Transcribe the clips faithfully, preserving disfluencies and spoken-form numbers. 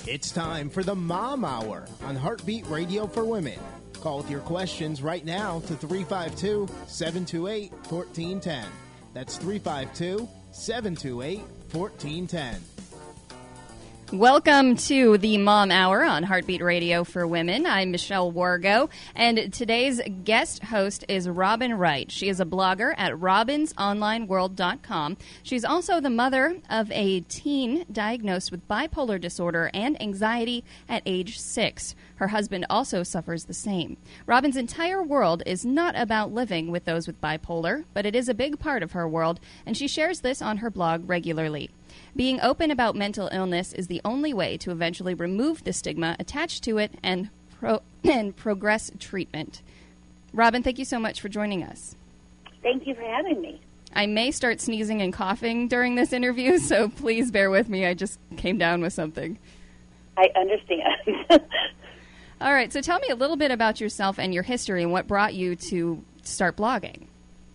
It's time for the Mom Hour on Heartbeat Radio for Women. Call with your questions right now to three five two, seven two eight, one four one zero. That's three five two, seven two eight, one four one zero. Welcome to the Mom Hour on Heartbeat Radio for Women. I'm Michelle Wargo, and today's guest host is Robin Wright. She is a blogger at robins online world dot com. She's also the mother of a teen diagnosed with bipolar disorder and anxiety at age six. Her husband also suffers the same. Robin's entire world is not about living with those with bipolar, but it is a big part of her world, and she shares this on her blog regularly. Being open about mental illness is the only way to eventually remove the stigma attached to it and pro- and progress treatment. Robin, thank you so much for joining us. Thank you for having me. I may start sneezing and coughing during this interview, so please bear with me. I just came down with something. I understand. All right, so tell me a little bit about yourself and your history and what brought you to start blogging.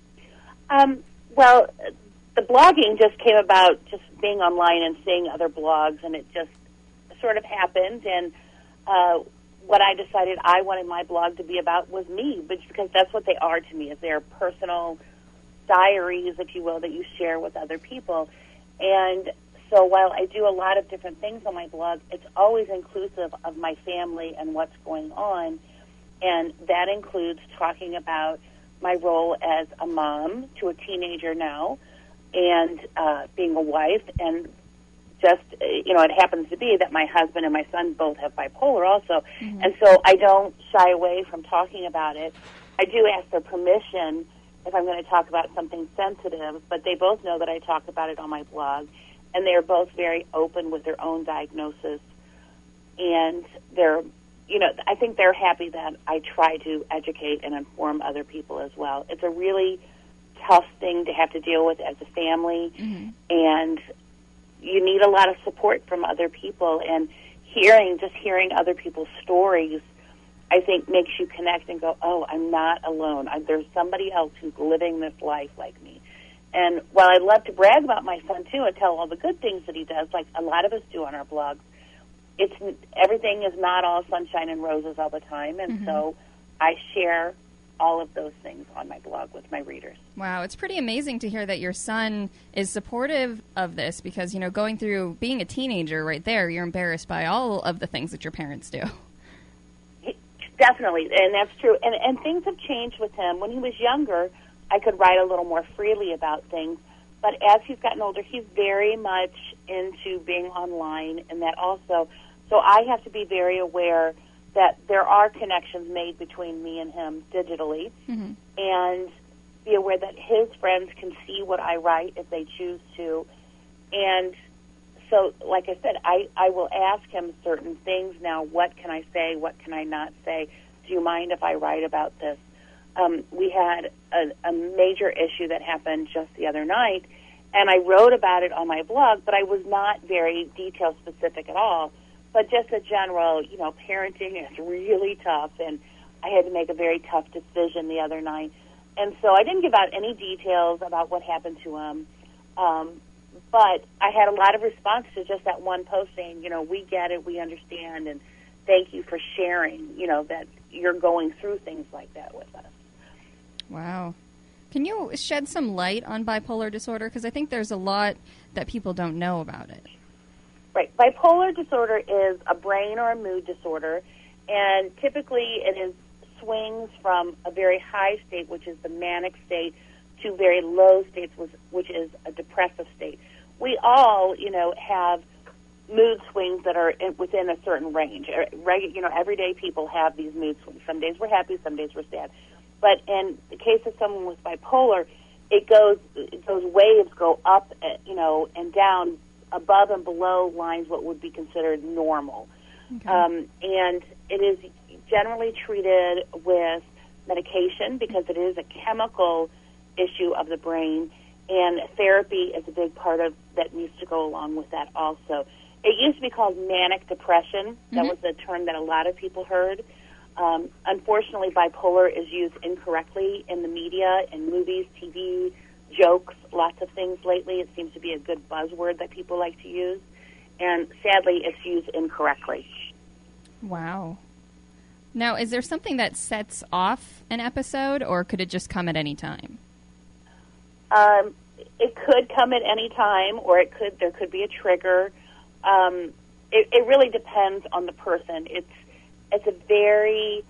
Um, well, the blogging just came about just being online and seeing other blogs, and it just sort of happened. And uh, what I decided I wanted my blog to be about was me, but because that's what they are to me, is they're personal diaries, if you will, that you share with other people. And so while I do a lot of different things on my blog, it's always inclusive of my family and what's going on, and that includes talking about my role as a mom to a teenager now, and uh, being a wife, and just, you know, it happens to be that my husband and my son both have bipolar also, mm-hmm. and so I don't shy away from talking about it. I do ask their permission if I'm going to talk about something sensitive, but they both know that I talk about it on my blog, and they're both very open with their own diagnosis, and they're, you know, I think they're happy that I try to educate and inform other people as well. It's a really tough thing to have to deal with as a family, mm-hmm. and you need a lot of support from other people, and hearing, just hearing other people's stories, I think makes you connect and go, oh, I'm not alone. I, there's somebody else who's living this life like me. And while I love to brag about my son, too, and tell all the good things that he does, like a lot of us do on our blogs, it's everything is not all sunshine and roses all the time, and mm-hmm. so I share all of those things on my blog with my readers. Wow, it's pretty amazing to hear that your son is supportive of this because, you know, going through being a teenager right there, you're embarrassed by all of the things that your parents do. He, definitely, and that's true. And, and things have changed with him. When he was younger, I could write a little more freely about things, but as he's gotten older, he's very much into being online, and that also, so I have to be very aware that there are connections made between me and him digitally, mm-hmm. and be aware that his friends can see what I write if they choose to. And so, like I said, I, I will ask him certain things now. What can I say? What can I not say? Do you mind if I write about this? Um, we had a, a major issue that happened just the other night, and I wrote about it on my blog, but I was not very detail-specific at all. But just a general, you know, parenting is really tough, and I had to make a very tough decision the other night. And so I didn't give out any details about what happened to him, um, but I had a lot of response to just that one post saying, you know, we get it, we understand, and thank you for sharing, you know, that you're going through things like that with us. Wow. Can you shed some light on bipolar disorder? Because I think there's a lot that people don't know about it. Right. Bipolar disorder is a brain or a mood disorder, and typically it is swings from a very high state, which is the manic state, to very low states, which is a depressive state. We all, you know, have mood swings that are in, within a certain range. You know, everyday people have these mood swings. Some days we're happy, some days we're sad. But in the case of someone with bipolar, it goes, those waves go up, you know, and down, above and below lines what would be considered normal. Okay. Um, and it is generally treated with medication because it is a chemical issue of the brain, and therapy is a big part of that needs to go along with that also. It used to be called manic depression. That mm-hmm. was the term that a lot of people heard. Um, unfortunately, bipolar is used incorrectly in the media, in movies, T V, jokes, lots of things lately. It seems to be a good buzzword that people like to use. and sadly, it's used incorrectly. Wow. Now, is there something that sets off an episode, or could it just come at any time? Um, it could come at any time, or it could there could be a trigger. Um, it, it really depends on the person. It's it's a very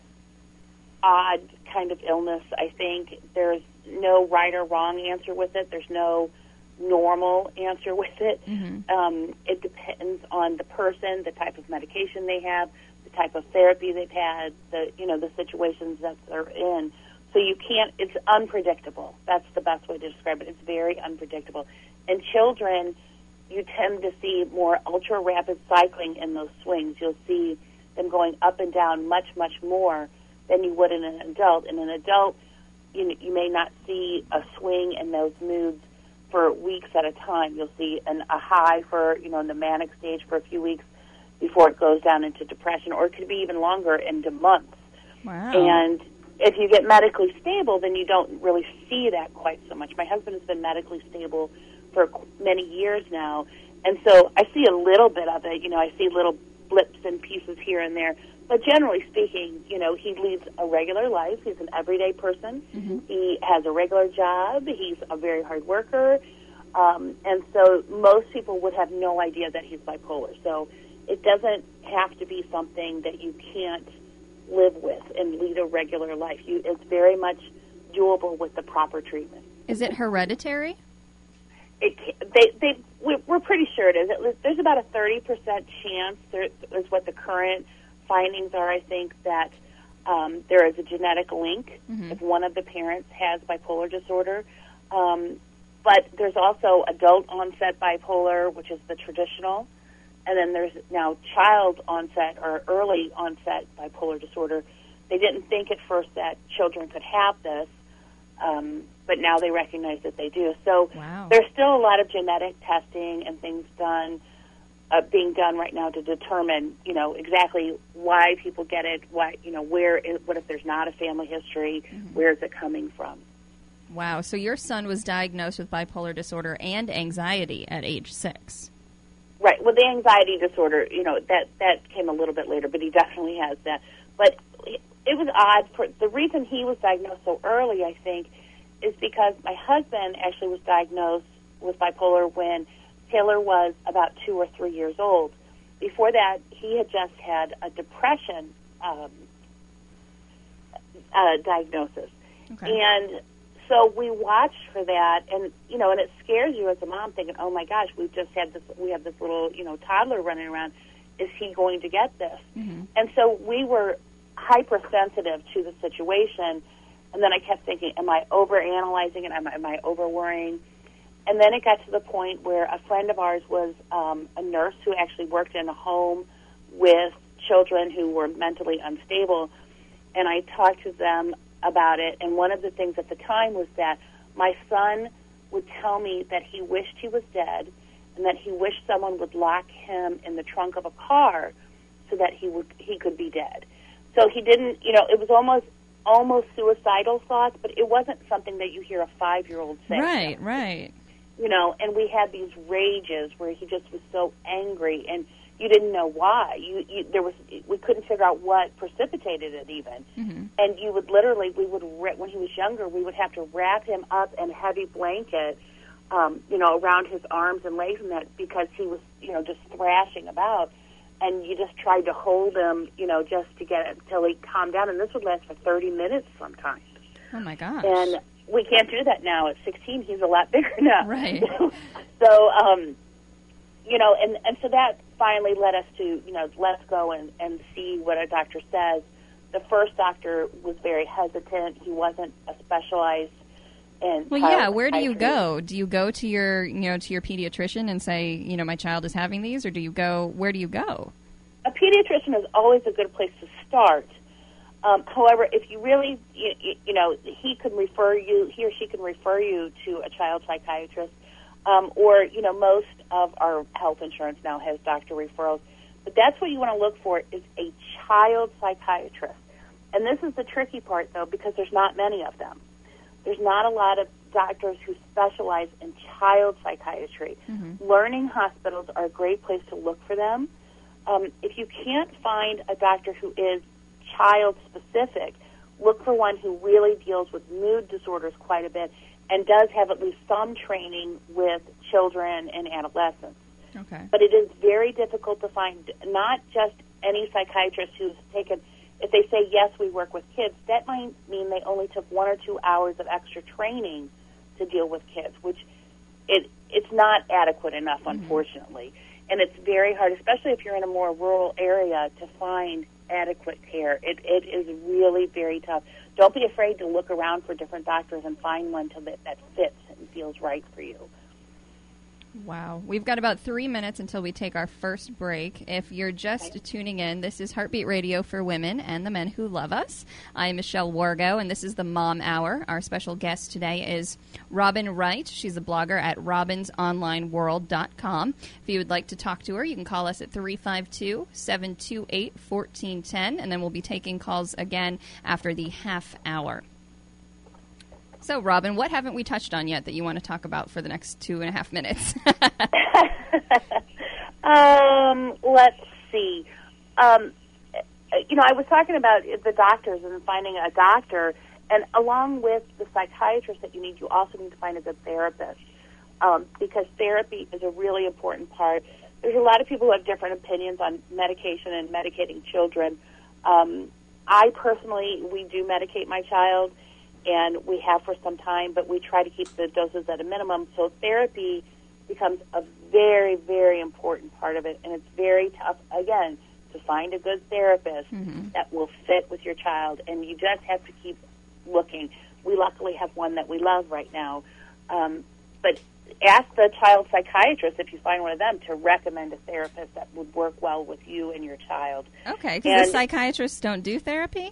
odd kind of illness. I think there's no right or wrong answer with it. There's no normal answer with it. Mm-hmm. Um, it depends on the person, the type of medication they have, the type of therapy they've had, the you know the situations that they're in. So you can't. It's unpredictable. That's the best way to describe it. It's very unpredictable. In children, you tend to see more ultra rapid cycling in those swings. You'll see them going up and down much, much more than you would in an adult. In an adult, you you may not see a swing in those moods for weeks at a time. You'll see an, a high for, you know, in the manic stage for a few weeks before it goes down into depression, or it could be even longer, into months. Wow. And if you get medically stable, then you don't really see that quite so much. My husband has been medically stable for many years now, and so I see a little bit of it. You know, I see little blips and pieces here and there. But generally speaking, you know, he leads a regular life. He's an everyday person. Mm-hmm. He has a regular job. He's a very hard worker. Um, and so most people would have no idea that he's bipolar. So it doesn't have to be something that you can't live with and lead a regular life. You, it's very much doable with the proper treatment. Is it hereditary? It, they, they, we're pretty sure it is. It, there's about a thirty percent chance, there is what the current findings are, I think, that um, there is a genetic link mm-hmm. if one of the parents has bipolar disorder. Um, but there's also adult onset bipolar, which is the traditional, and then there's now child onset or early onset bipolar disorder. They didn't think at first that children could have this, um, but now they recognize that they do. So wow. There's still a lot of genetic testing and things done Uh, being done right now to determine, you know, exactly why people get it, why, you know, where, is, what if there's not a family history, mm-hmm. where is it coming from? Wow. So your son was diagnosed with bipolar disorder and anxiety at age six. Right. Well, the anxiety disorder, you know, that, that came a little bit later, but he definitely has that. But it was odd. For the reason he was diagnosed so early, I think, is because my husband actually was diagnosed with bipolar when Taylor was about two or three years old. Before that, he had just had a depression um, uh, diagnosis. Okay. And so we watched for that, and, you know, and it scares you as a mom thinking, oh, my gosh, we've just had this, we have this little, you know, toddler running around. Is he going to get this? Mm-hmm. And so we were hypersensitive to the situation, and then I kept thinking, am I overanalyzing it? Am I, am I over-worrying? And then it got to the point where a friend of ours was um, a nurse who actually worked in a home with children who were mentally unstable, and I talked to them about it, and one of the things at the time was that my son would tell me that he wished he was dead and that he wished someone would lock him in the trunk of a car so that he would he could be dead. So he didn't, you know, it was almost almost suicidal thoughts, but it wasn't something that you hear a five-year-old say. Right, right. You know, and we had these rages where he just was so angry, and you didn't know why. You, you there was we couldn't figure out what precipitated it even. Mm-hmm. And you would literally, we would when he was younger, we would have to wrap him up in a heavy blanket, um, you know, around his arms and legs, and that because he was, you know, just thrashing about, and you just tried to hold him, you know, just to get it until he calmed down, and this would last for thirty minutes sometimes. Oh my gosh! And we can't do that now. At sixteen, he's a lot bigger now. Right. So, um, you know, and, and so that finally led us to, you know, let's go and, and see what a doctor says. The first doctor was very hesitant. He wasn't a specialized in Well, child yeah, where do you psychiatry. go? Do you go to your, you know, to your pediatrician and say, you know, my child is having these, or do you go, where do you go? A pediatrician is always a good place to start. Um, however, if you really, you, you know, he could refer you, he or she can refer you to a child psychiatrist, um, or, you know, most of our health insurance now has doctor referrals. But that's what you want to look for is a child psychiatrist. And this is the tricky part, though, because there's not many of them. There's not a lot of doctors who specialize in child psychiatry. Mm-hmm. Learning hospitals are a great place to look for them. Um, if you can't find a doctor who is child-specific, look for one who really deals with mood disorders quite a bit and does have at least some training with children and adolescents. Okay. But it is very difficult to find not just any psychiatrist who's taken, if they say, yes, we work with kids, that might mean they only took one or two hours of extra training to deal with kids, which it it's not adequate enough, Mm-hmm. unfortunately. And it's very hard, especially if you're in a more rural area, to find adequate care. It It is really very tough. Don't be afraid to look around for different doctors and find one to, that, that fits and feels right for you. Wow. We've got about three minutes until we take our first break. If you're just okay. tuning in, this is Heartbeat Radio for women and the men who love us. I'm Michelle Wargo, and this is the Mom Hour. Our special guest today is Robin Wright. She's a blogger at robins online world dot com. If you would like to talk to her, you can call us at three five two, seven two eight, one four one zero, and then we'll be taking calls again after the half hour. So, Robin, what haven't we touched on yet that you want to talk about for the next two and a half minutes? um, let's see. Um, you know, I was talking about the doctors and finding a doctor, and along with the psychiatrist that you need, you also need to find a good therapist, um, because therapy is a really important part. There's a lot of people who have different opinions on medication and medicating children. Um, I personally, we do medicate my child, and we have for some time, but we try to keep the doses at a minimum. So therapy becomes a very, very important part of it, and it's very tough, again, to find a good therapist mm-hmm. that will fit with your child, and you just have to keep looking. We luckily have one that we love right now, um, but ask the child psychiatrist, if you find one of them, to recommend a therapist that would work well with you and your child. Okay, because the psychiatrists don't do therapy?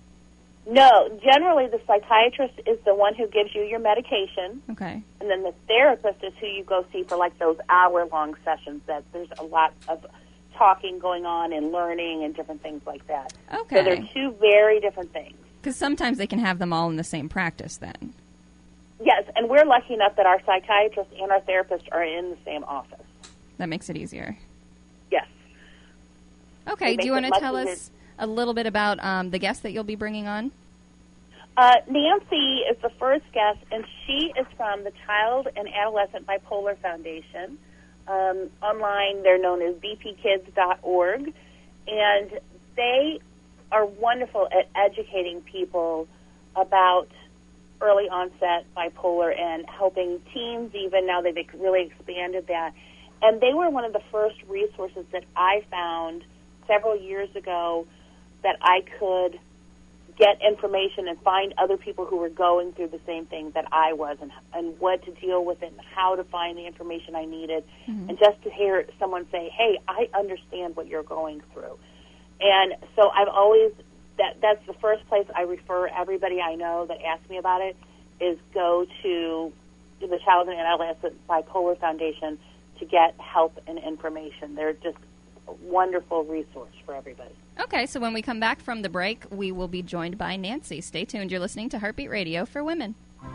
No, generally the psychiatrist is the one who gives you your medication. Okay. And then the therapist is who you go see for like those hour-long sessions that there's a lot of talking going on and learning and different things like that. Okay. So they're two very different things. Because sometimes they can have them all in the same practice then. Yes, and we're lucky enough that our psychiatrist and our therapist are in the same office. That makes it easier. Yes. Okay, do you want to tell us a little bit about um, the guest that you'll be bringing on? Uh, Nancy is the first guest, and she is from the Child and Adolescent Bipolar Foundation. Um, online, they're known as b p kids dot org, and they are wonderful at educating people about early onset bipolar and helping teens even. Now they've really expanded that. And they were one of the first resources that I found several years ago that I could get information and find other people who were going through the same thing that I was, and, and what to deal with it and how to find the information I needed. Mm-hmm. And just to hear someone say, hey, I understand what you're going through. And so I've always, that that's the first place I refer everybody I know that asks me about it, is go to the Child and Adolescent Bipolar Foundation to get help and information. They're just a wonderful resource for everybody. Okay, so when we come back from the break, we will be joined by Nancy. Stay tuned. You're listening to Heartbeat Radio for Women.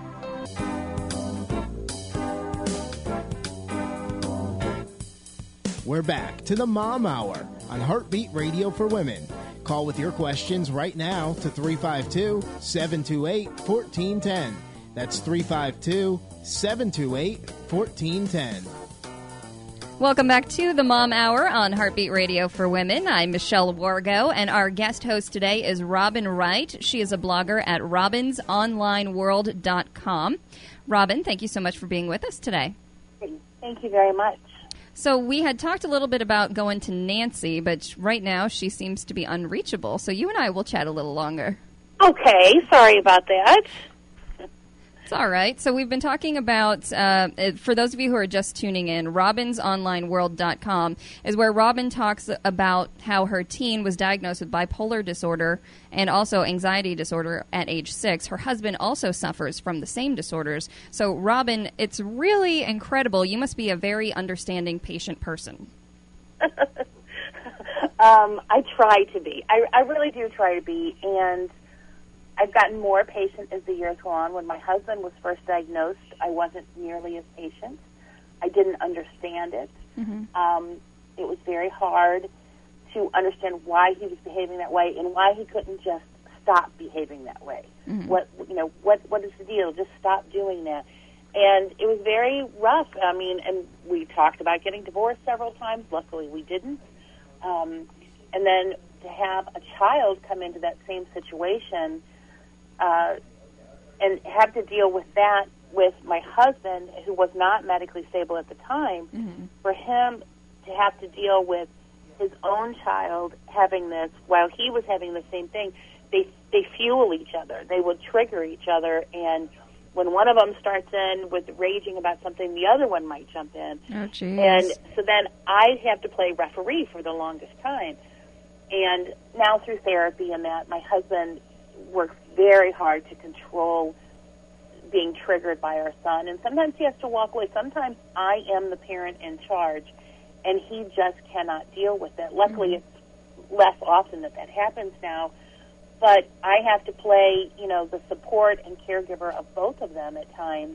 We're back to the Mom Hour on Heartbeat Radio for Women. Call with your questions right now to three five two, seven two eight, one four one zero. That's three five two, seven two eight, one four one zero. Welcome back to the Mom Hour on Heartbeat Radio for Women. I'm Michelle Wargo, and our guest host today is Robin Wright. She is a blogger at robins online world dot com. Robin, thank you so much for being with us today. Thank you very much. So we had talked a little bit about going to Nancy, but right now she seems to be unreachable. So you and I will chat a little longer. Okay, sorry about that. It's all right. So we've been talking about, uh, for those of you who are just tuning in, robins online world dot com is where Robin talks about how her teen was diagnosed with bipolar disorder and also anxiety disorder at age six. Her husband also suffers from the same disorders. So, Robin, it's really incredible. You must be a very understanding, patient person. um, I try to be. I, I really do try to be, and I've gotten more patient as the years go on. When my husband was first diagnosed, I wasn't nearly as patient. I didn't understand it. Mm-hmm. Um, it was very hard to understand why he was behaving that way and why he couldn't just stop behaving that way. Mm-hmm. What you know, what what is the deal? Just stop doing that. And it was very rough. I mean, and we talked about getting divorced several times. Luckily, we didn't. Um, and then to have a child come into that same situation uh, and have to deal with that with my husband, who was not medically stable at the time, mm-hmm. for him to have to deal with his own child having this while he was having the same thing, they they fuel each other. They would trigger each other, and when one of them starts in with raging about something, the other one might jump in. Oh, jeez. And so then I have to play referee for the longest time. And now through therapy and that, my husband works very hard to control being triggered by our son. And sometimes he has to walk away. Sometimes I am the parent in charge, and he just cannot deal with it. Luckily, mm-hmm. it's less often that that happens now. But I have to play, you know, the support and caregiver of both of them at times,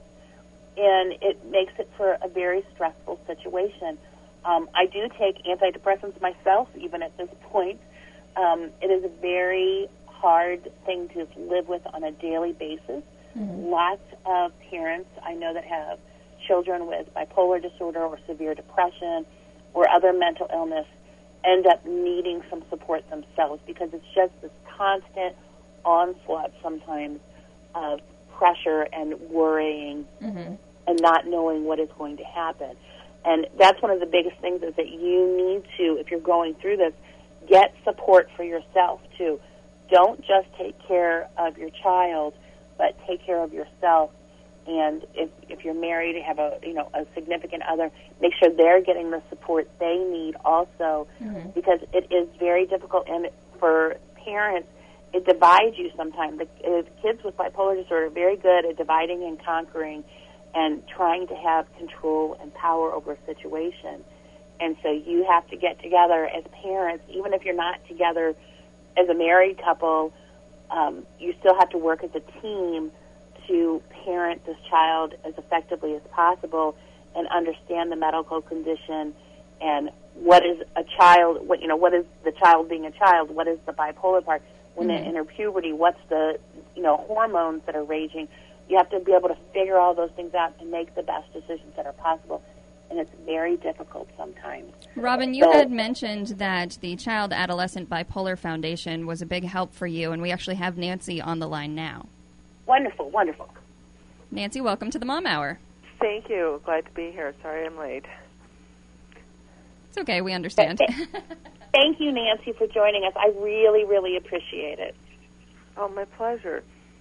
and it makes it for a very stressful situation. Um, I do take antidepressants myself, even at this point. Um, it is a very hard thing to live with on a daily basis. Mm-hmm. Lots of parents I know that have children with bipolar disorder or severe depression or other mental illness end up needing some support themselves, because it's just this constant onslaught sometimes of pressure and worrying mm-hmm. and not knowing what is going to happen. And that's one of the biggest things, is that you need to, if you're going through this, get support for yourself too. Don't just take care of your child, but take care of yourself. And if if you're married, have a you know a significant other, make sure they're getting the support they need also, mm-hmm. because it is very difficult. And for parents, it divides you sometimes. The uh, kids with bipolar disorder are very good at dividing and conquering and trying to have control and power over a situation. And so you have to get together as parents, even if you're not together as a married couple, um, you still have to work as a team to parent this child as effectively as possible and understand the medical condition and what is a child, what you know, what is the child being a child, what is the bipolar part. When mm-hmm. they enter puberty, what's the, you know, hormones that are raging. You have to be able to figure all those things out and make the best decisions that are possible. And it's very difficult sometimes. Robin, you so, had mentioned that the Child Adolescent Bipolar Foundation was a big help for you, and we actually have Nancy on the line now. Wonderful, wonderful. Nancy, welcome to the Mom Hour. Thank you. Glad to be here. Sorry I'm late. It's okay. We understand. Thank you, Nancy, for joining us. I really, really appreciate it. Oh, my pleasure.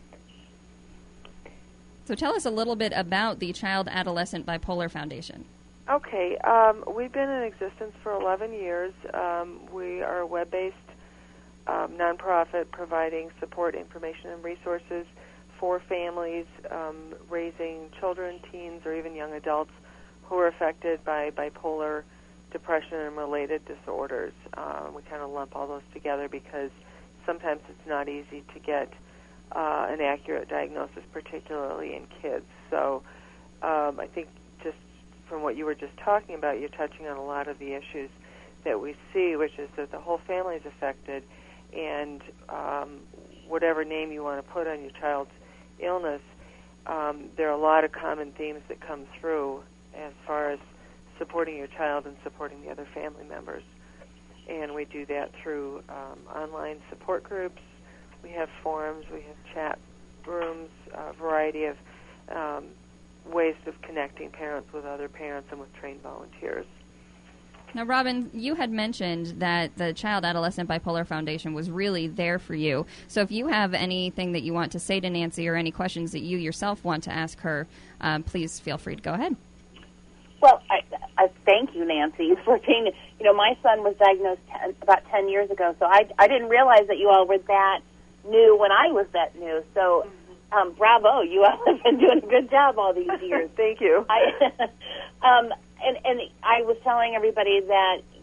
So tell us a little bit about the Child Adolescent Bipolar Foundation. Okay. Um, we've been in existence for eleven years. Um, we are a web-based um, nonprofit providing support, information, and resources for families um, raising children, teens, or even young adults who are affected by bipolar, depression, and related disorders. Uh, we kind of lump all those together because sometimes it's not easy to get uh, an accurate diagnosis, particularly in kids. So um, I think just from what you were just talking about, you're touching on a lot of the issues that we see, which is that the whole family is affected, and um, whatever name you want to put on your child's illness, um, there are a lot of common themes that come through as far as supporting your child and supporting the other family members. And we do that through um, online support groups. We have forums, we have chat rooms, a variety of um, ways of connecting parents with other parents and with trained volunteers. Now, Robin, you had mentioned that the Child Adolescent Bipolar Foundation was really there for you. So if you have anything that you want to say to Nancy or any questions that you yourself want to ask her, um, please feel free to go ahead. Well, I, I thank you, Nancy, for being, you know, my son was diagnosed ten, about ten years ago, so I, I didn't realize that you all were that new when I was that new. So um, bravo, you all have been doing a good job all these years. Thank you. I, um, and, and I was telling everybody that,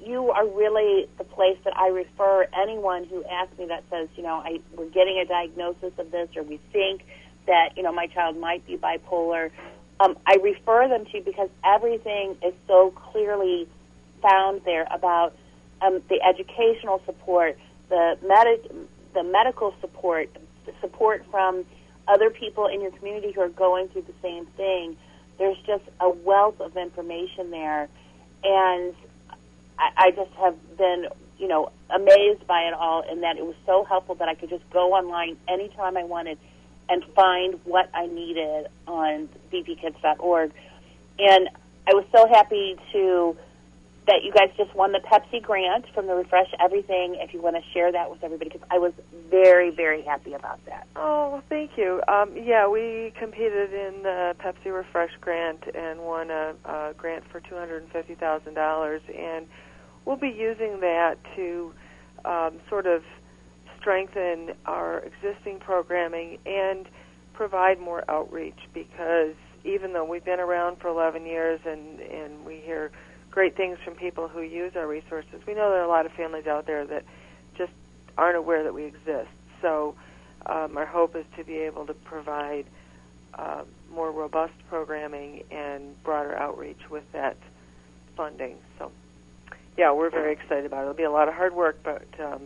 you are really the place that I refer anyone who asks me that says, you know, I, we're getting a diagnosis of this, or we think that, you know, my child might be bipolar. Um, I refer them to because everything is so clearly found there about um, the educational support, the med- the medical support, the support from other people in your community who are going through the same thing. There's just a wealth of information there, and I, I just have been, you know, amazed by it all, and that it was so helpful that I could just go online anytime I wanted and find what I needed on b p kids dot org. And I was so happy to that you guys just won the Pepsi grant from the Refresh Everything, if you want to share that with everybody, because I was very, very happy about that. Oh, well, thank you. Um, yeah, we competed in the Pepsi Refresh grant and won a, a grant for two hundred fifty thousand dollars, and we'll be using that to um, sort of strengthen our existing programming and provide more outreach, because even though we've been around for eleven years and, and we hear great things from people who use our resources, we know there are a lot of families out there that just aren't aware that we exist. So um, our hope is to be able to provide uh, more robust programming and broader outreach with that funding. So, yeah, we're very excited about it. It'll be a lot of hard work, but um,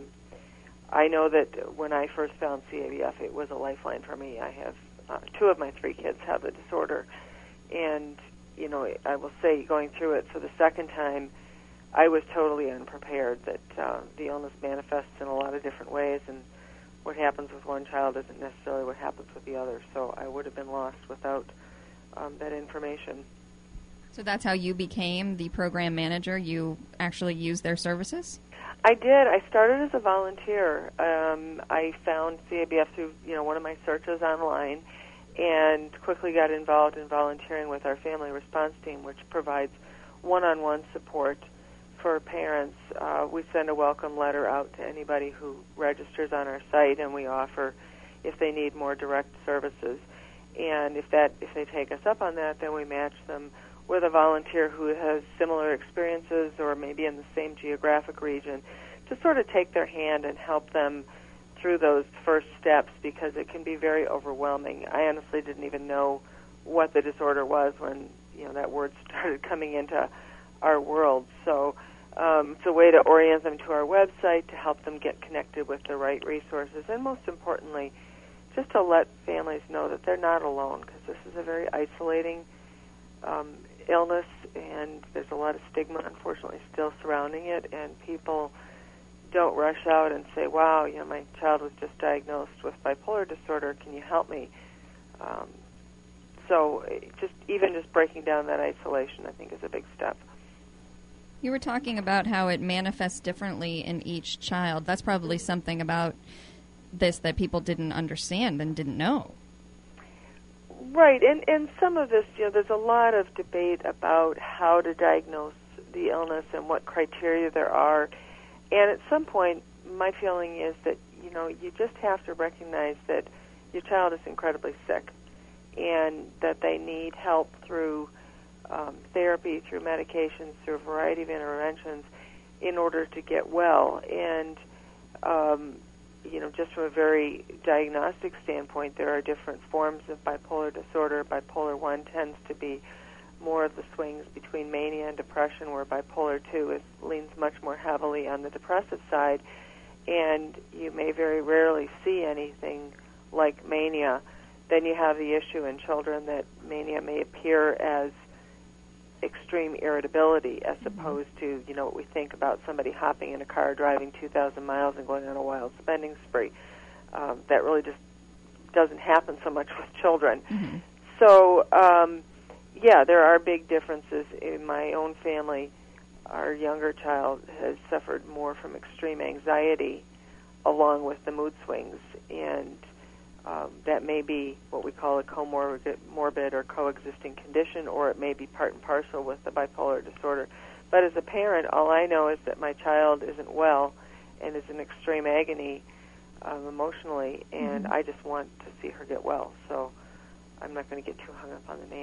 I know that when I first found C A B F, it was a lifeline for me. I have uh, two of my three kids have the disorder, and you know, I will say, going through it for the second time, I was totally unprepared that uh, the illness manifests in a lot of different ways, and what happens with one child isn't necessarily what happens with the other. So I would have been lost without um, that information. So that's how you became the program manager? You actually used their services? I did. I started as a volunteer. Um, I found C A B F through, you know, one of my searches online, and quickly got involved in volunteering with our family response team, which provides one-on-one support for parents. Uh, we send a welcome letter out to anybody who registers on our site, and we offer if they need more direct services. And if that if they take us up on that, then we match them with a volunteer who has similar experiences or maybe in the same geographic region to sort of take their hand and help them through those first steps, because it can be very overwhelming. I honestly didn't even know what the disorder was when, you know, that word started coming into our world. So um, it's a way to orient them to our website, to help them get connected with the right resources, and most importantly, just to let families know that they're not alone, because this is a very isolating um, illness, and there's a lot of stigma, unfortunately, still surrounding it, and people don't rush out and say, wow, you know, my child was just diagnosed with bipolar disorder, can you help me? Um, so just even just breaking down that isolation, I think, is a big step. You were talking about how it manifests differently in each child. That's probably something about this that people didn't understand and didn't know. Right, and, and some of this, you know, there's a lot of debate about how to diagnose the illness and what criteria there are. And at some point, my feeling is that, you know, you just have to recognize that your child is incredibly sick and that they need help through um, therapy, through medications, through a variety of interventions in order to get well. And, um, you know, just from a very diagnostic standpoint, there are different forms of bipolar disorder. Bipolar one tends to be more of the swings between mania and depression, where bipolar two is, leans much more heavily on the depressive side, and you may very rarely see anything like mania. Then you have the issue in children that mania may appear as extreme irritability as Mm-hmm. opposed to, you know, what we think about somebody hopping in a car, driving two thousand miles and going on a wild spending spree. Um, that really just doesn't happen so much with children. Mm-hmm. So, um, yeah, there are big differences. In my own family, our younger child has suffered more from extreme anxiety along with the mood swings, and um, that may be what we call a comorbid morbid or coexisting condition, or it may be part and parcel with the bipolar disorder. But as a parent, all I know is that my child isn't well and is in extreme agony um, emotionally, and Mm-hmm. I just want to see her get well. So I'm not going to get too hung up on the name.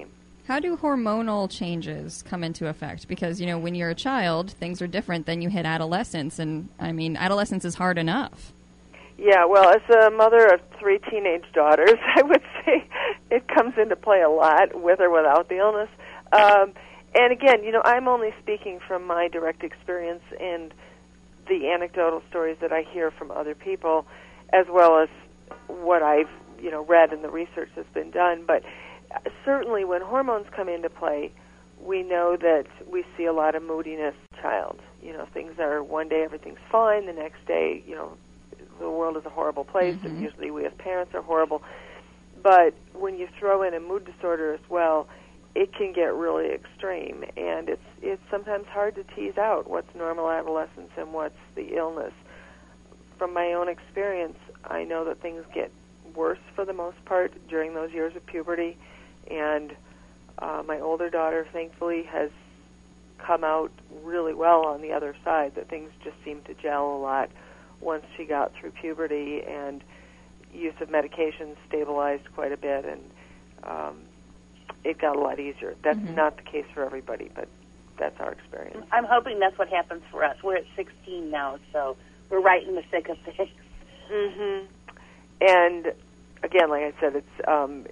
How do hormonal changes come into effect? Because, you know, when you're a child, things are different than you hit adolescence. And, I mean, adolescence is hard enough. Yeah, well, as a mother of three teenage daughters, I would say it comes into play a lot, with or without the illness. Um, and again, you know, I'm only speaking from my direct experience and the anecdotal stories that I hear from other people, as well as what I've, you know, read and the research that's been done. But certainly when hormones come into play, we know that we see a lot of moodiness in the child. You know, things are, one day everything's fine, the next day, you know, the world is a horrible place, mm-hmm. and usually we as parents are horrible. But when you throw in a mood disorder as well, it can get really extreme, and it's it's sometimes hard to tease out what's normal adolescence and what's the illness. From my own experience, I know that things get worse for the most part during those years of puberty, and uh, my older daughter, thankfully, has come out really well on the other side, that things just seem to gel a lot once she got through puberty, and use of medications stabilized quite a bit, and um, it got a lot easier. That's mm-hmm. not the case for everybody, but that's our experience. I'm hoping that's what happens for us. We're at sixteen now, so we're right in the thick of things. Mm-hmm. And again, like I said, it's um,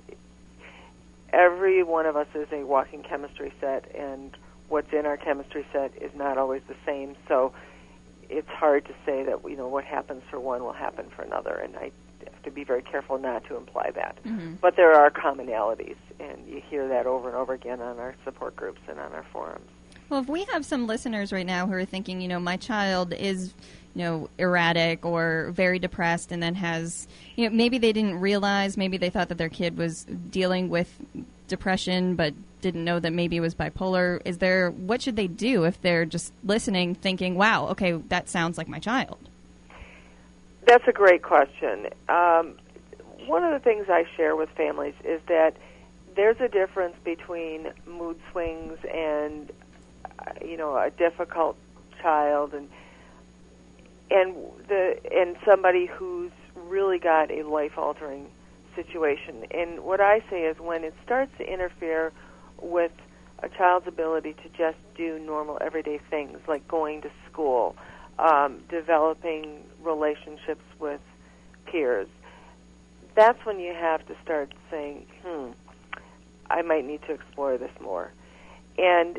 every one of us is a walking chemistry set, and what's in our chemistry set is not always the same. So it's hard to say that, you know, what happens for one will happen for another, and I have to be very careful not to imply that. Mm-hmm. But there are commonalities, and you hear that over and over again on our support groups and on our forums. Well, if we have some listeners right now who are thinking, you know, my child is, you know, erratic or very depressed, and then has, you know, maybe they didn't realize, maybe they thought that their kid was dealing with depression, but didn't know that maybe it was bipolar. Is there, what should they do if they're just listening, thinking, wow, okay, that sounds like my child? That's a great question. Um, one of the things I share with families is that there's a difference between mood swings and, you know, a difficult child and and the and somebody who's really got a life-altering situation. And what I say is, when it starts to interfere with a child's ability to just do normal everyday things like going to school, um, developing relationships with peers, that's when you have to start saying, hmm, I might need to explore this more. And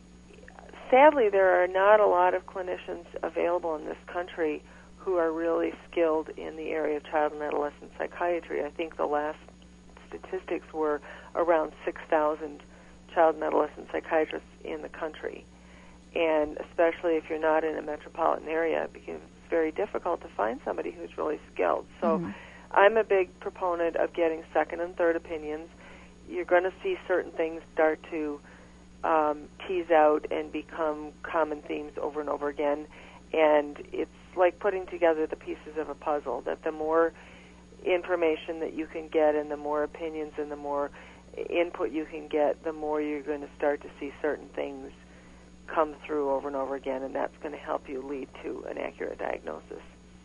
sadly, there are not a lot of clinicians available in this country who are really skilled in the area of child and adolescent psychiatry. I think the last statistics were around six thousand child and adolescent psychiatrists in the country. And especially if you're not in a metropolitan area, because it's very difficult to find somebody who's really skilled. So mm-hmm. I'm a big proponent of getting second and third opinions. You're going to see certain things start to um, tease out and become common themes over and over again. And it's like putting together the pieces of a puzzle, that the more information that you can get and the more opinions and the more input you can get, the more you're going to start to see certain things come through over and over again, and that's going to help you lead to an accurate diagnosis.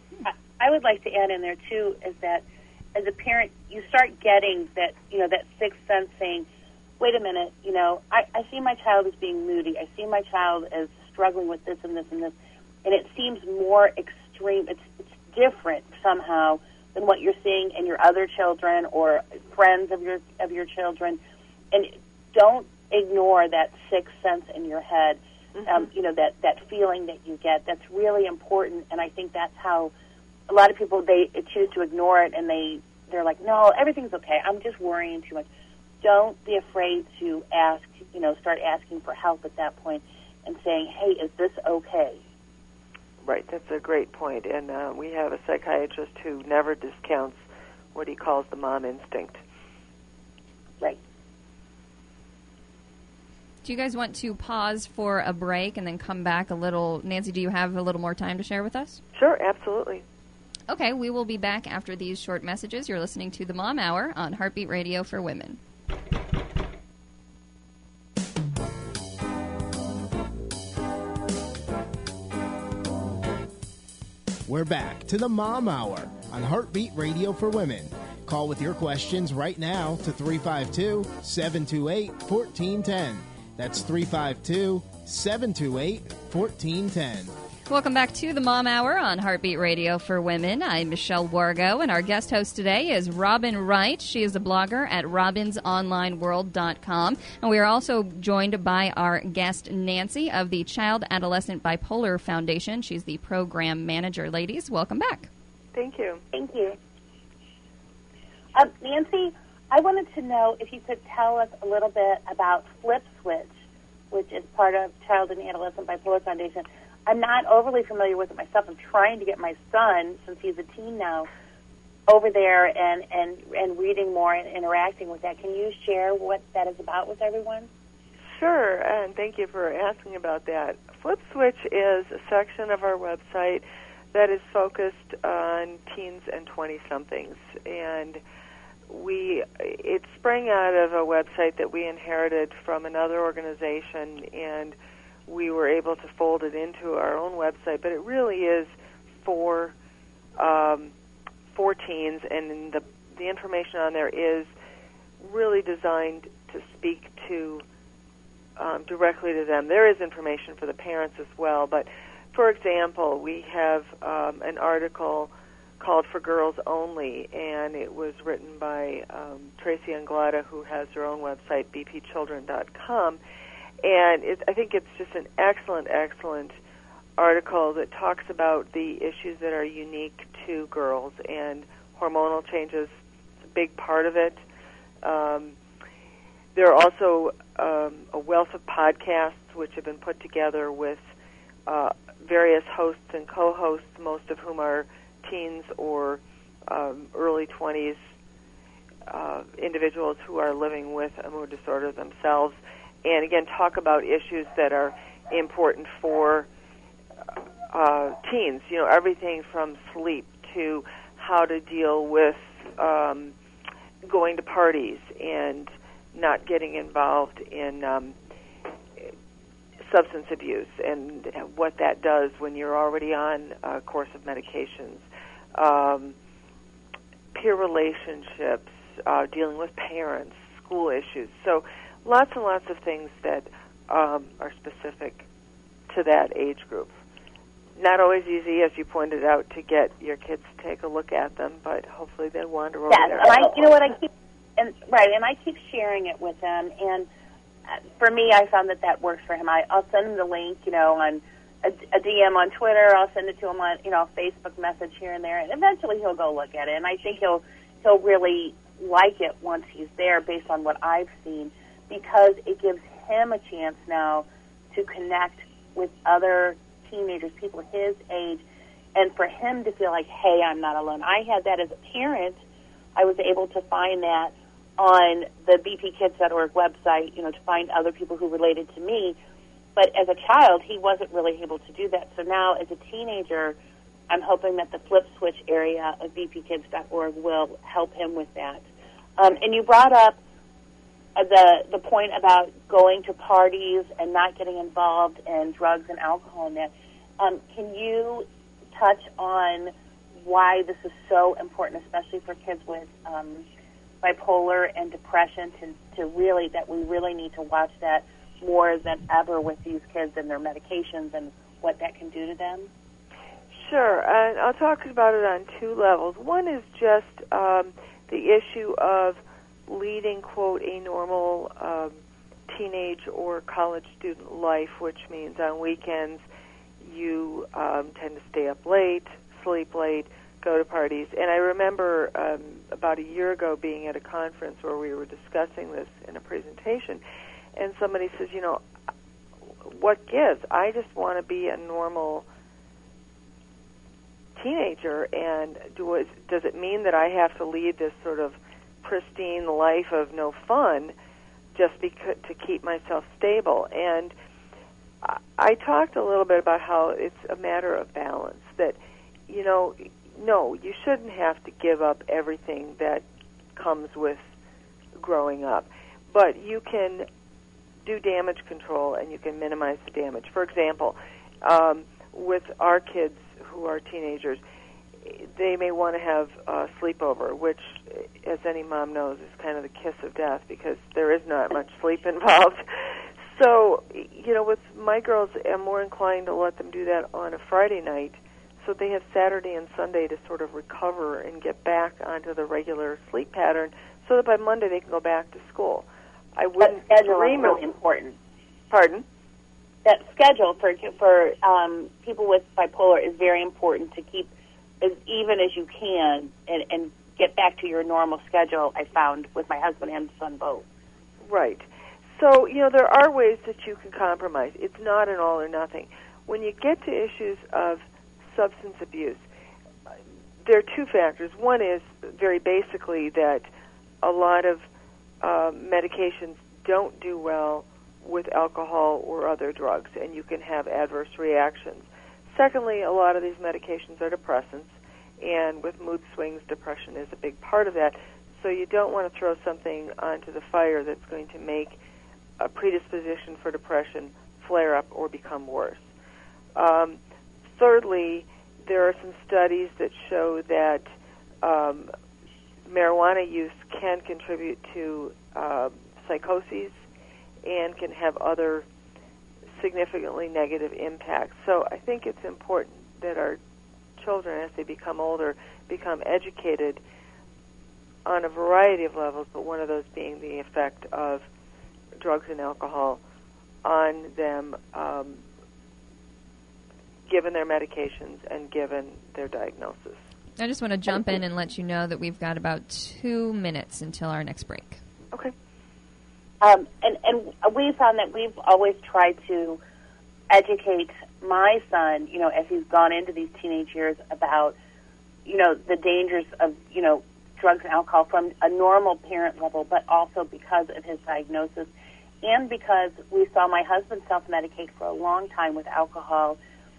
I would like to add in there, too, is that as a parent, you start getting that, you know, that sixth sense saying, wait a minute, you know, I, I see my child as being moody. I see my child as struggling with this and this and this. And it seems more extreme. It's, it's different somehow than what you're seeing in your other children or friends of your of your children. And don't ignore that sixth sense in your head, mm-hmm. um, you know, that, that feeling that you get. That's really important, and I think that's how a lot of people, they choose to ignore it, and they, they're like, no, everything's okay. I'm just worrying too much. Don't be afraid to ask, you know, start asking for help at that point and saying, hey, is this okay? Right, that's a great point. And uh, we have a psychiatrist who never discounts what he calls the mom instinct. Right. Do you guys want to pause for a break and then come back a little? Nancy, do you have a little more time to share with us? Sure, absolutely. Okay, we will be back after these short messages. You're listening to the Mom Hour on Heartbeat Radio for Women. We're back to the Mom Hour on Heartbeat Radio for Women. Call with your questions right now to three five two, seven two eight, one four one zero. That's three five two, seven two eight, one four one zero. Welcome back to the Mom Hour on Heartbeat Radio for Women. I'm Michelle Wargo, and our guest host today is Robin Wright. She is a blogger at robins online world dot com. And we are also joined by our guest, Nancy, of the Child Adolescent Bipolar Foundation. She's the program manager. Ladies, welcome back. Thank you. Thank you. Uh, Nancy, I wanted to know if you could tell us a little bit about Flip Switch, which is part of Child and Adolescent Bipolar Foundation. I'm not overly familiar with it myself. I'm trying to get my son, since he's a teen now, over there and, and, and reading more and interacting with that. Can you share what that is about with everyone? Sure, and thank you for asking about that. Flip Switch is a section of our website that is focused on teens and twenty-somethings. And we it sprang out of a website that we inherited from another organization, and we were able to fold it into our own website, but it really is for um, for teens, and the the information on there is really designed to speak to um, directly to them. There is information for the parents as well, but for example, we have um, an article called For Girls Only, and it was written by um, Tracy Anglada, who has her own website, b p children dot com. And it, I think it's just an excellent, excellent article that talks about the issues that are unique to girls, and hormonal changes is a big part of it. Um, there are also um, a wealth of podcasts which have been put together with uh, various hosts and co-hosts, most of whom are teens or um, early twenties uh, individuals who are living with a mood disorder themselves. And again, talk about issues that are important for uh, teens. You know, everything from sleep to how to deal with um, going to parties and not getting involved in um, substance abuse, and what that does when you're already on a course of medications. Um, peer relationships, uh, dealing with parents, school issues. So lots and lots of things that um, are specific to that age group. Not always easy, as you pointed out, to get your kids to take a look at them, but hopefully they'll wander over yes, there. Yes, and I, you know what, I keep, and right, and I keep sharing it with them, and uh, for me, I found that that works for him. I, I'll send him the link, you know, on a, a D M on Twitter. I'll send it to him on, you know, a Facebook message here and there, and eventually he'll go look at it, and I think he'll he'll really like it once he's there, based on what I've seen, because it gives him a chance now to connect with other teenagers, people his age, and for him to feel like, hey, I'm not alone. I had that as a parent. I was able to find that on the b p kids dot org website, you know, to find other people who related to me. But as a child, he wasn't really able to do that. So now, as a teenager, I'm hoping that the Flip Switch area of b p kids dot org will help him with that. Um, and you brought up uh, the the point about going to parties and not getting involved in drugs and alcohol and that. Um, can you touch on why this is so important, especially for kids with um, bipolar and depression, to, to really, that we really need to watch that more than ever with these kids and their medications and what that can do to them? Sure, and I'll talk about it on two levels. One is just um, the issue of leading, quote, a normal um, teenage or college student life, which means on weekends you um, tend to stay up late, sleep late, go to parties. And I remember um, about a year ago being at a conference where we were discussing this in a presentation, and somebody says, you know, what gives? I just want to be a normal teenager, and do it, does it mean that I have to lead this sort of pristine life of no fun just because, to keep myself stable? And I, I talked a little bit about how it's a matter of balance, that, you know, no, you shouldn't have to give up everything that comes with growing up, but you can do damage control and you can minimize the damage. For example, um, with our kids who are teenagers, they may want to have a sleepover, which, as any mom knows, is kind of the kiss of death because there is not much sleep involved. So, you know, with my girls, I'm more inclined to let them do that on a Friday night so they have Saturday and Sunday to sort of recover and get back onto the regular sleep pattern so that by Monday they can go back to school. I wouldn't that schedule dream is really of, important. Pardon? That schedule for for um, people with bipolar is very important to keep as even as you can and, and get back to your normal schedule, I found, with my husband and son both. Right. So, you know, there are ways that you can compromise. It's not an all or nothing. When you get to issues of substance abuse, there are two factors. One is very basically that a lot of uh, medications don't do well with alcohol or other drugs, and you can have adverse reactions. Secondly, a lot of these medications are depressants, and with mood swings, depression is a big part of that. So you don't want to throw something onto the fire that's going to make a predisposition for depression flare up or become worse. Um, thirdly, there are some studies that show that um, marijuana use can contribute to uh, psychoses and can have other significantly negative impacts. So I think it's important that our children, as they become older, become educated on a variety of levels, but one of those being the effect of drugs and alcohol on them um, given their medications and given their diagnosis. I just want to jump in and let you know that we've got about two minutes until our next break. Okay. Um, and, and we found that we've always tried to educate my son, you know, as he's gone into these teenage years about, you know, the dangers of, you know, drugs and alcohol from a normal parent level, but also because of his diagnosis and because we saw my husband self-medicate for a long time with alcohol,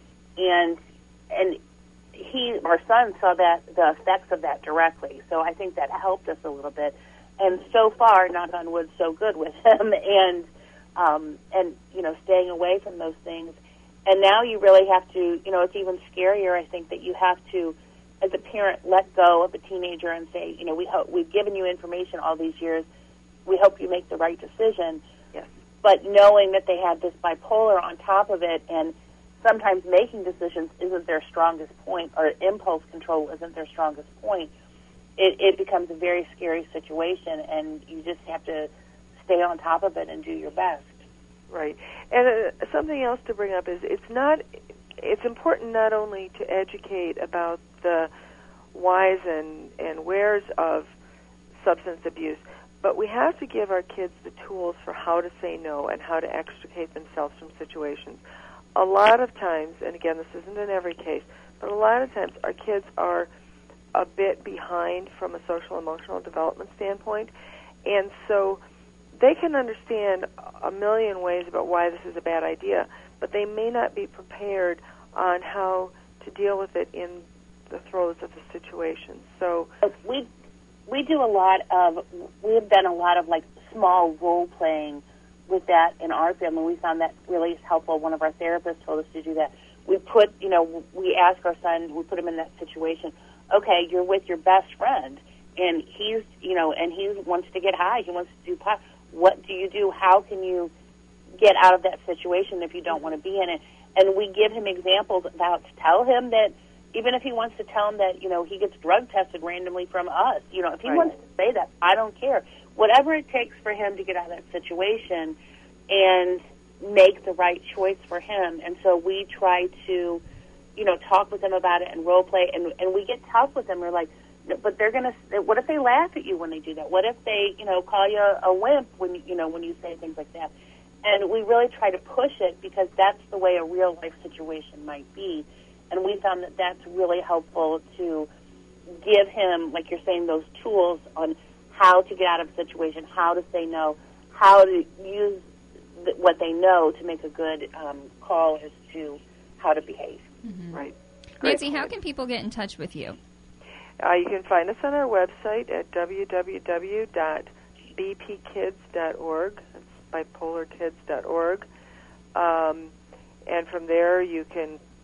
and and he, our son, saw that the effects of that directly. So I think that helped us a little bit. And so far, knock on wood, so good with him, and um, and you know, staying away from those things. And now you really have to, you know, it's even scarier. I think that you have to, as a parent, let go of a teenager and say, you know, we hope we've given you information all these years. We hope you make the right decision. Yes. But knowing that they have this bipolar on top of it, and sometimes making decisions isn't their strongest point, or impulse control isn't their strongest point, it, it becomes a very scary situation, and you just have to stay on top of it and do your best. Right. And uh, something else to bring up is it's not, it's important not only to educate about the whys and, and wheres of substance abuse, but we have to give our kids the tools for how to say no and how to extricate themselves from situations. A lot of times, and again, this isn't in every case, but a lot of times our kids are a bit behind from a social emotional development standpoint, and so they can understand a million ways about why this is a bad idea, but they may not be prepared on how to deal with it in the throes of the situation. So we we do a lot of we've done a lot of like small role playing with that in our family. We found that really helpful. One of our therapists told us to do that. We put, you know, we ask our son, we put him in that situation. Okay, you're with your best friend, and he's, you know, and he wants to get high. He wants to do pot. What do you do? How can you get out of that situation if you don't want to be in it? And we give him examples about, tell him that even if he wants to tell him that, you know, he gets drug tested randomly from us, you know, if he right. wants to say that, I don't care. Whatever it takes for him to get out of that situation and make the right choice for him. And so we try to, you know, talk with him about it and role play, and, and we get tough with them. We're like, but they're going to, what if they laugh at you when they do that? What if they, you know, call you a, a wimp when, you know, when you say things like that? And we really try to push it because that's the way a real life situation might be. And we found that that's really helpful to give him, like you're saying, those tools on how to get out of a situation, how to say no, how to use th- what they know to make a good um, call as to how to behave. Mm-hmm. Right. Nancy, how can people get in touch with you? Uh, you can find us on our website at w w w dot b p kids dot org. That's bipolar kids dot org. Um, and from there you can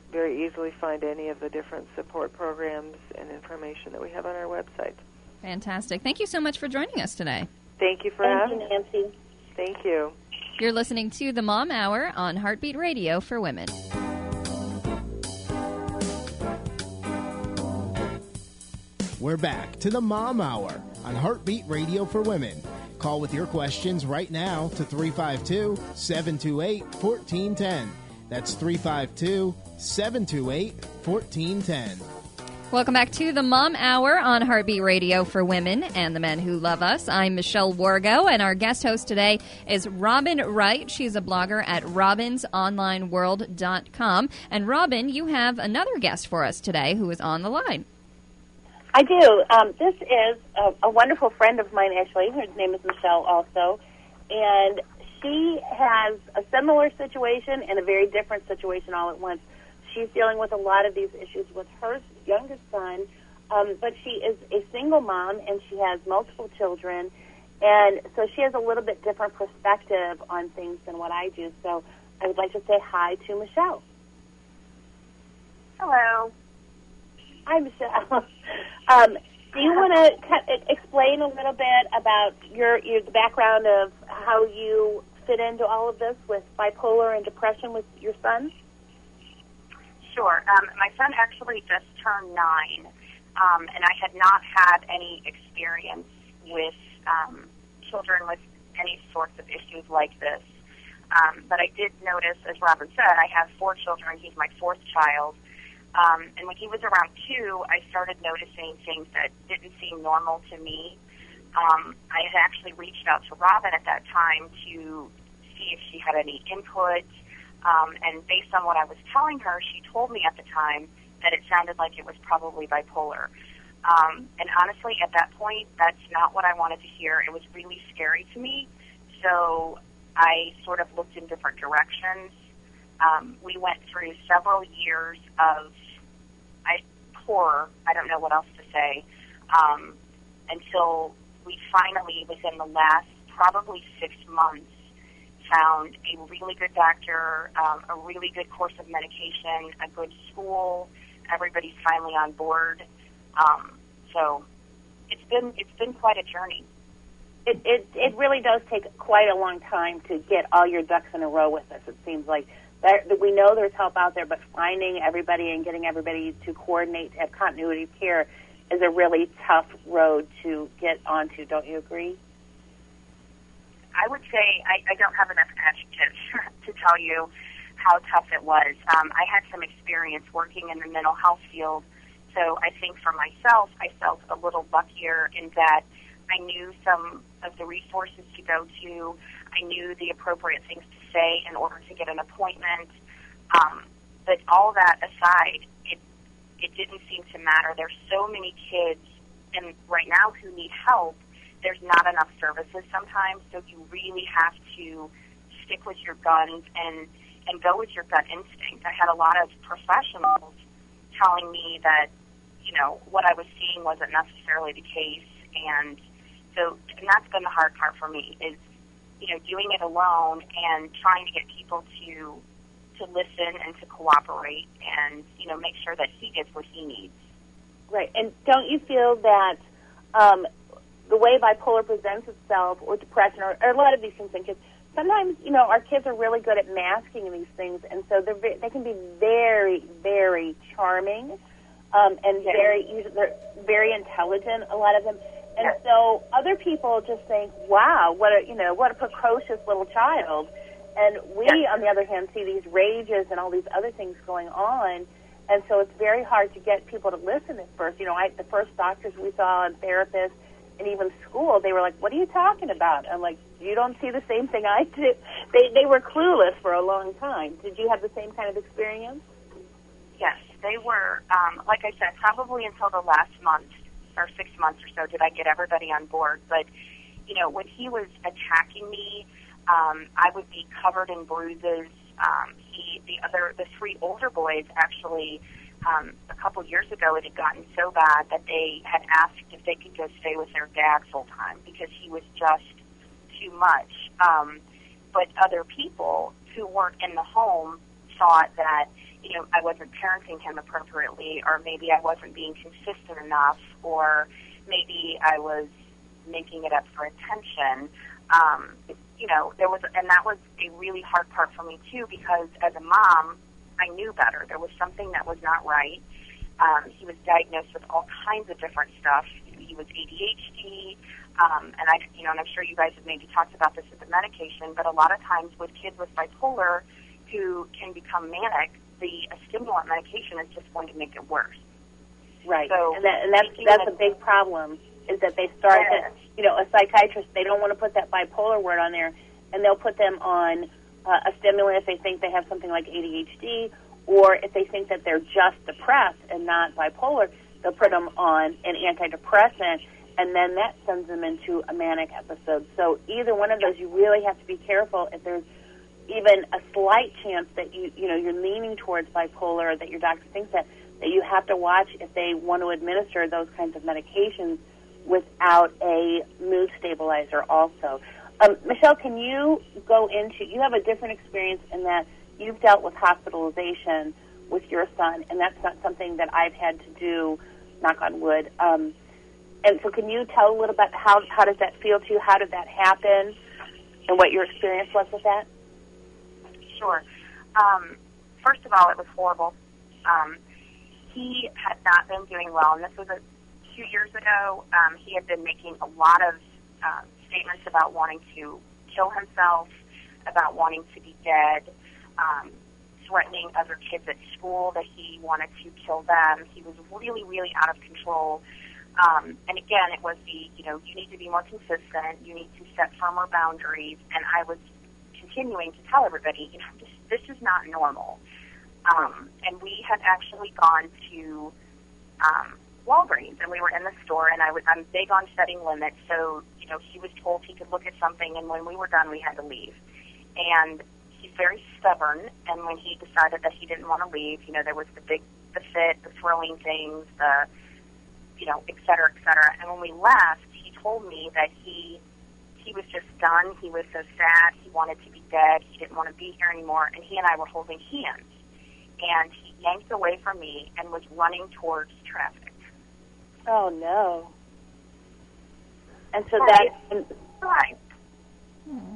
very easily find any of the different support programs and information that we have on our website. Fantastic. Thank you so much for joining us today. Thank you for Thank having you, me. Nancy. Thank you. You're listening to the Mom Hour on Heartbeat Radio for Women. We're back to the Mom Hour on Heartbeat Radio for Women. Call with your questions right now to three five two, seven two eight, one four one zero. That's three five two, seven two eight, one four one zero. Welcome back to the Mom Hour on Heartbeat Radio for Women and the men who love us. I'm Michelle Wargo, and our guest host today is Robin Wright. She's a blogger at robins online world dot com. And Robin, you have another guest for us today who is on the line. I do. Um, this is a, a wonderful friend of mine, actually. Her name is Michelle also. And she has a similar situation and a very different situation all at once. She's dealing with a lot of these issues with her youngest son, um, but she is a single mom, and she has multiple children. And so she has a little bit different perspective on things than what I do. So I would like to say hi to Michelle. Hello. Hi, Michelle. Um, do you want to explain a little bit about your, your the background of how you fit into all of this with bipolar and depression with your son? Sure. Um, my son actually just turned nine, um, and I had not had any experience with um, children with any sorts of issues like this. Um, but I did notice, as Robin said, I have four children. He's my fourth child. Um, and when he was around two, I started noticing things that didn't seem normal to me. Um, I had actually reached out to Robin at that time to see if she had any input. Um, and based on what I was telling her, she told me at the time that it sounded like it was probably bipolar. Um, and honestly, at that point, that's not what I wanted to hear. It was really scary to me. So I sort of looked in different directions. Um, we went through several years of I, horror, I don't know what else to say, um, until we finally, within the last probably six months, found a really good doctor, um, a really good course of medication, a good school. Everybody's finally on board. Um, so it's been it's been quite a journey. It, it it really does take quite a long time to get all your ducks in a row with this. It seems like that we know there's help out there, but finding everybody and getting everybody to coordinate, to have continuity of care, is a really tough road to get onto. Don't you agree? I would say I, I don't have enough adjectives to tell you how tough it was. Um, I had some experience working in the mental health field, so I think for myself, I felt a little luckier in that I knew some of the resources to go to. I knew the appropriate things to say in order to get an appointment. Um, but all that aside, it it didn't seem to matter. There's so many kids, and right now who need help. There's not enough services sometimes, so you really have to stick with your guns and and go with your gut instinct. I had a lot of professionals telling me that, you know, what I was seeing wasn't necessarily the case, and so and that's been the hard part for me is, you know, doing it alone and trying to get people to to listen and to cooperate and, you know, make sure that he gets what he needs. Right. And don't you feel that um, the way bipolar presents itself, or depression, or, or a lot of these things, because sometimes, you know, our kids are really good at masking these things, and so they're ve- they can be very, very charming, um, and yes. very they're very intelligent, a lot of them. And yes. so other people just think, wow, what a, you know, what a precocious little child. And we, yes. on the other hand, see these rages and all these other things going on. And so it's very hard to get people to listen at first. You know, I, the first doctors we saw and therapists and even school, they were like, what are you talking about? I'm like, you don't see the same thing I do. They, they were clueless for a long time. Did you have the same kind of experience? Yes, they were, um, like I said, probably until the last month or six months or so did I get everybody on board. But, you know, when he was attacking me, um, I would be covered in bruises. Um, he, the other, the three older boys actually, um, a couple years ago, it had gotten so bad that they had asked if they could go stay with their dad full time because he was just too much. Um, but other people who weren't in the home thought that you know, I wasn't parenting him appropriately, or maybe I wasn't being consistent enough, or maybe I was making it up for attention. Um, you know, there was, and that was a really hard part for me too, because as a mom, I knew better. There was something that was not right. Um, he was diagnosed with all kinds of different stuff. He was A D H D, um, and I, you know, and I'm sure you guys have maybe talked about this with the medication. But a lot of times with kids with bipolar who can become manic, the a stimulant medication is just going to make it worse. Right, So, and, that, and that's that's a big problem. Is that they start yeah. to, you know, a psychiatrist, they don't want to put that bipolar word on there, and they'll put them on uh, a stimulant if they think they have something like A D H D, or if they think that they're just depressed and not bipolar, they'll put them on an antidepressant, and then that sends them into a manic episode. So either one of those, you really have to be careful. If there's even a slight chance that you, you know, you're leaning towards bipolar, or that your doctor thinks that, that you have to watch if they want to administer those kinds of medications without a mood stabilizer also. Um, Michelle, can you go into, you have a different experience in that you've dealt with hospitalization with your son, and that's not something that I've had to do, knock on wood. Um, and so can you tell a little bit how, how does that feel to you? How did that happen? And what your experience was with that? Sure. Um, first of all, it was horrible. Um, he had not been doing well, and this was a few years ago. Um, he had been making a lot of uh, statements about wanting to kill himself, about wanting to be dead, um, threatening other kids at school that he wanted to kill them. He was really, really out of control. Um, and again, it was the, you know, you need to be more consistent, you need to set firmer boundaries, and I was continuing to tell everybody, you know, this, this is not normal. Um, and we had actually gone to um, Walgreens, and we were in the store, and I was, I'm big on setting limits, so, you know, he was told he could look at something, and when we were done, we had to leave. And he's very stubborn, and when he decided that he didn't want to leave, you know, there was the big, the fit, the throwing things, the, you know, et cetera, et cetera. And when we left, he told me that he he was just done. He was so sad. He wanted to be dead. He didn't want to be here anymore. And he and I were holding hands. And he yanked away from me and was running towards traffic. Oh, no. And so Right. that... Right. Hmm.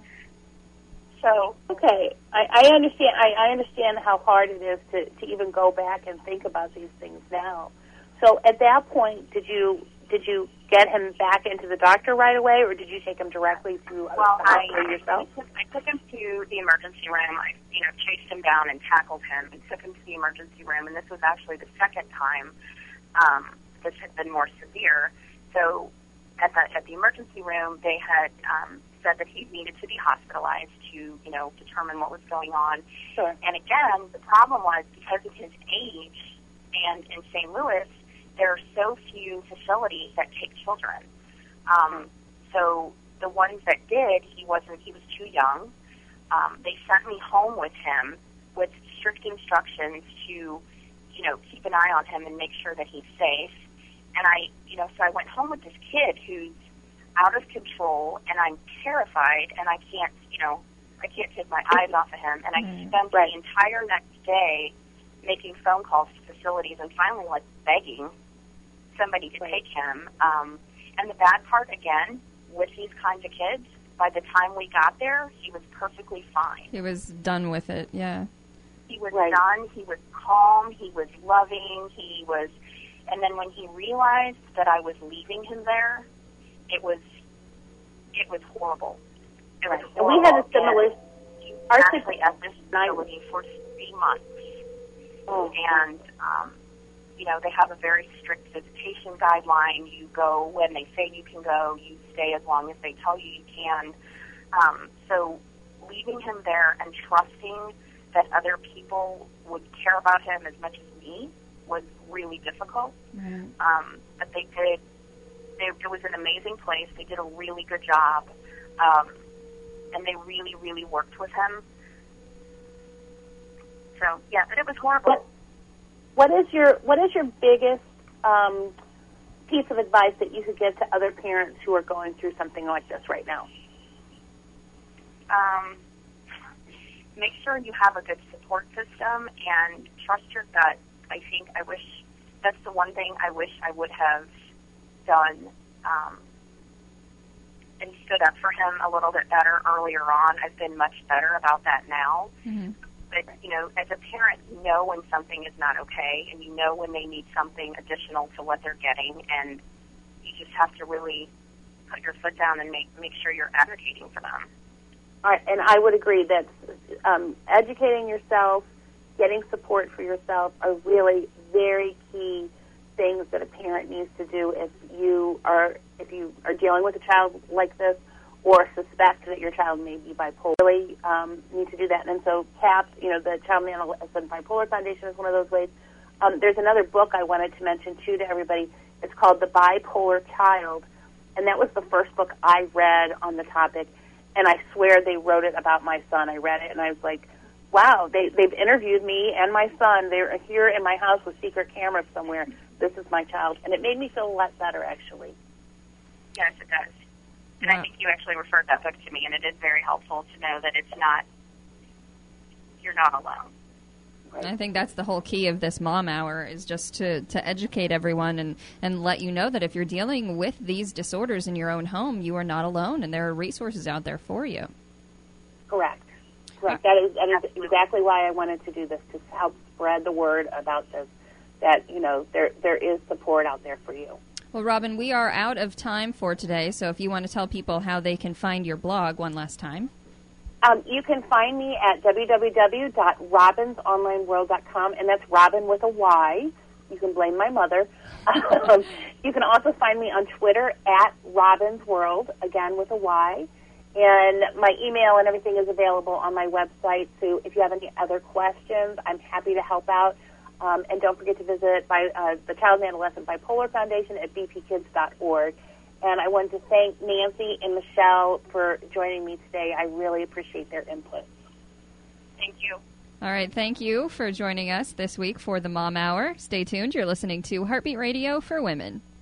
So... Okay, I, I understand. I, I understand how hard it is to, to even go back and think about these things now. So at that point, did you did you get him back into the doctor right away, or did you take him directly to a Well, I, hospital yourself? I took, I took him to the emergency room. I, you know, chased him down and tackled him and took him to the emergency room. And this was actually the second time um, this had been more severe. So at the at the emergency room, they had um, said that he needed to be hospitalized to, you know, determine what was going on. Sure. And again, the problem was because of his age, and in Saint Louis, there are so few facilities that take children. Um, so the ones that did, he wasn't. He was too young. Um, they sent me home with him with strict instructions to, you know, keep an eye on him and make sure that he's safe. And I, you know, so I went home with this kid who's out of control, and I'm terrified, and I can't, you know, I can't take my eyes off of him. And I Mm. spent Right. the entire next day making phone calls to facilities and finally, like, begging somebody to Right. take him. Um, and the bad part, again, with these kinds of kids, by the time we got there, he was perfectly fine. He was done with it, yeah. He was Right. done. He was calm. He was loving. He was, and then when he realized that I was leaving him there, it was, it was horrible. It was Right. And horrible. we had a similar... And he was our actually situ- at this facility for three months. Oh. And, um, you know, they have a very strict visitation guideline. You go when they say you can go. You stay as long as they tell you you can. Um, so leaving him there and trusting that other people would care about him as much as me was really difficult. Right. Um, but they did. They, it was an amazing place. They did a really good job. Um, and they really, really worked with him. So, yeah, but it was horrible. What, what is your What is your biggest um, piece of advice that you could give to other parents who are going through something like this right now? Um, make sure you have a good support system and trust your gut. I think I wish that's the one thing I wish I would have done um, and stood up for him a little bit better earlier on. I've been much better about that now. Mm-hmm. But, you know, as a parent, you know when something is not okay, and you know when they need something additional to what they're getting, and you just have to really put your foot down and make make sure you're advocating for them. All right, and I would agree that um, educating yourself, getting support for yourself are really very key things that a parent needs to do if you are if you are dealing with a child like this or suspect that your child may be bipolar. Really um, need to do that. And so CAPS, you know, the Child and Adolescent Bipolar Foundation is one of those ways. Um, there's another book I wanted to mention, too, to everybody. It's called The Bipolar Child, and that was the first book I read on the topic. And I swear they wrote it about my son. I read it, and I was like, wow, they, they've interviewed me and my son. They're here in my house with secret cameras somewhere. This is my child. And it made me feel a lot better, actually. Yes, it does. And Wow. I think you actually referred that book to me, and it is very helpful to know that it's not, you're not alone. I think that's the whole key of this Mom Hour is just to, to educate everyone and, and let you know that if you're dealing with these disorders in your own home, you are not alone, and there are resources out there for you. Correct. Correct. That is, that is exactly why I wanted to do this, to help spread the word about this, that, you know, there there is support out there for you. Well, Robin, we are out of time for today, so if you want to tell people how they can find your blog one last time. Um, you can find me at w w w dot robins online world dot com, and that's Robin with a Y. You can blame my mother. Um, you can also find me on Twitter at Robins World, again with a Y. And my email and everything is available on my website, so if you have any other questions, I'm happy to help out. Um, and don't forget to visit by, uh, the Child and Adolescent Bipolar Foundation at b p kids dot org. And I wanted to thank Nancy and Michelle for joining me today. I really appreciate their input. Thank you. All right, thank you for joining us this week for the Mom Hour. Stay tuned. You're listening to Heartbeat Radio for Women.